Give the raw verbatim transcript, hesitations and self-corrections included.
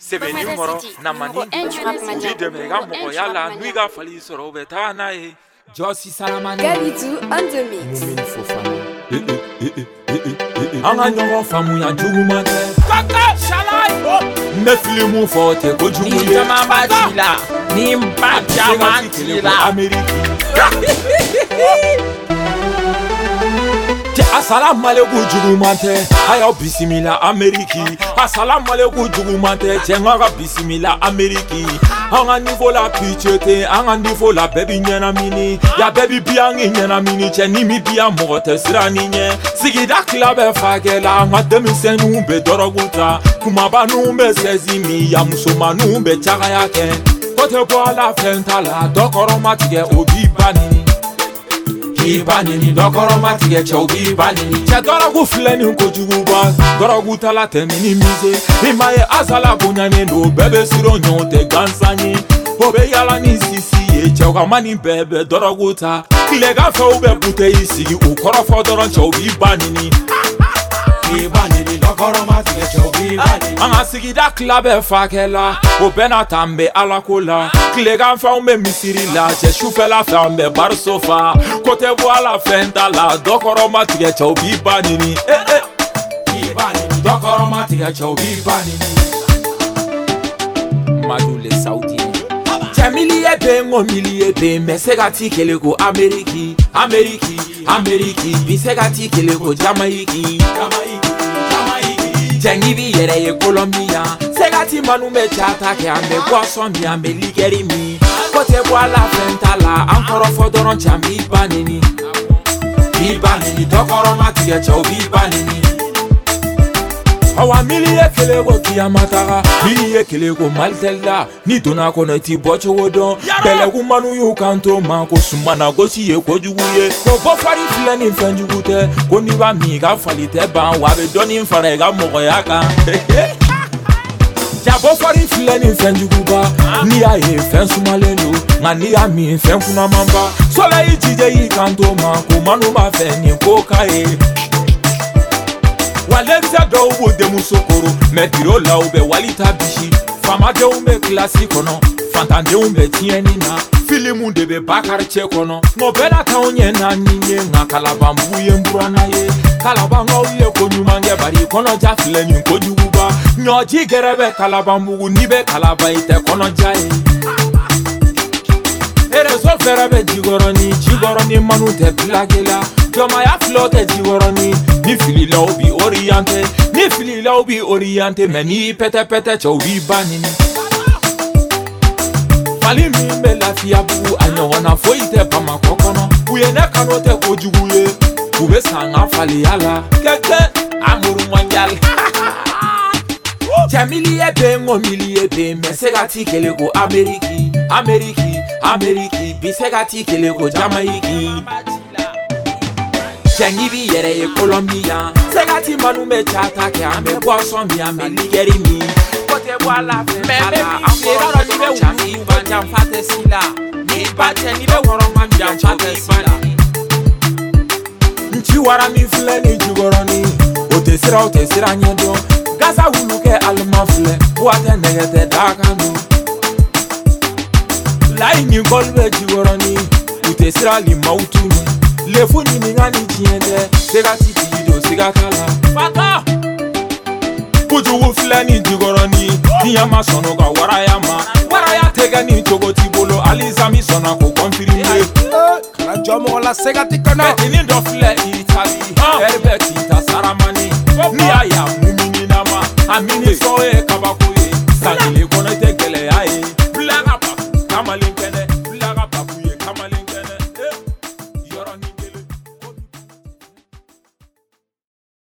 Sebeni moro na mani Ubi demega moko yala Nuiga fali soro beta na e Josie Salamani Galidou on the mix. Anga nyongo famu ya jugumante Kaka shalai Nefilimu forte ko jugumante Ni jama chila Ni mpa jama chila Ameriki Assalamu alaikum jugumante Ayo bisimila Ameriki Assalamu alaikum jugumante Chenga bisimila Ameriki Anga niveau la pichete Anga niveau la baby nyena mini Ya baby biangi nyena mini Cheni mi bia mote sirani nye Sigida klabe fagela Anga demi senu be doroguta Kumaba numbe sezimi Ya musoma numbe chaga yake Kote boa la fentala Dokoro matige obi banini Ibanini dokoro matige chobi banini che dorogu fleni ko juguba dorogu tala temini mize imaye azala bunyane no bebe siro nyonte gansani obe yala ni sisi e choga mani bebe dorogu ta kilega fe ube bute isigi ukoro fo doron chobi banini Ibanini dokoro matige chobi banini anga sigida klabe fakela obena tambe alakola kilega fa umbe misirila che shufela fambe barsofa kote voila fenta la dokoro matige chobi banini eh eh Ibanini dokoro matige chobi banini Madule Saudi Jamili ebe ngo mili ebe mesega tikele ko Ameriki Ameriki Ameriki bisega tikele ko Jamaiki Jamaiki Jamaiki Jengibi yere ye Colombia segati manu me chata ke ambe boisson bi ambe ligeri mi kote voila fenta la ankoro fodoron chambi banini Ibanini dokoro matige chobi banini Awa miliye kele go kiyamataka miliye kele go maltella ni dona kono ti bocho wodon bele ku manu yu kanto ma ko sumana go siye ko juguye ko bo fari flani fanjugute ko ni ba mi ga falite ba wa be doni fara ga mo ya ka ja bo fari flani fanjuguba ni aye fen sumalelo ngani ya mi fen kuna mamba so la ijije yi kanto ma ko manu ma fe ni ko kae Walenza do wo de musokoro metiro la ube walita bishi fama de umbe klasi kono fantande umbe tieni na filimu de be bakar che kono no bena ta onye na ninye nga kalabambu ye mburana ye kalabanga uye ko nyumange bari kono ja fileni ko juguba nyoji gerebe kalabambu ni be kalaba ite kono jae ere so ferebe jigoroni jigoroni manute blagela Joma ya flotte jigoroni ni fili la obi orienté ni fili la obi orienté meni pete pete chobi banini Fali mi me la fia bu anyona foite pa makokono uye ne kanote ko juguye ube sanga fali ala keke amuru mondial Jamili ebe ngo mili ebe mesega tikele ko Ameriki Ameriki Ameriki bisega tikele ko Jamaiki Jengibi yere ye Colombia segati manu me chata ke ambe boisson bi ambe ligeri mi kote voila fentala ankoro ni be chami banja fate sila ni bache ni be woro manja fate sila nchi wara mi fleni jugoroni otesira otesira nyedo gaza wuluke almafle wate negete dakanu lai ni golbe jugoroni otesira li mautuni Lefuni ni ngani tiende sega titi do sega kala Fata Kuju flani jigoroni Niyama sono ga warayama Waraya tega ni togo tibolo Alizami sona ko konfirime Kala jomo la sega tikana Ini do fle itali Erbe kita saramani Niya ya mumini nama Amini soe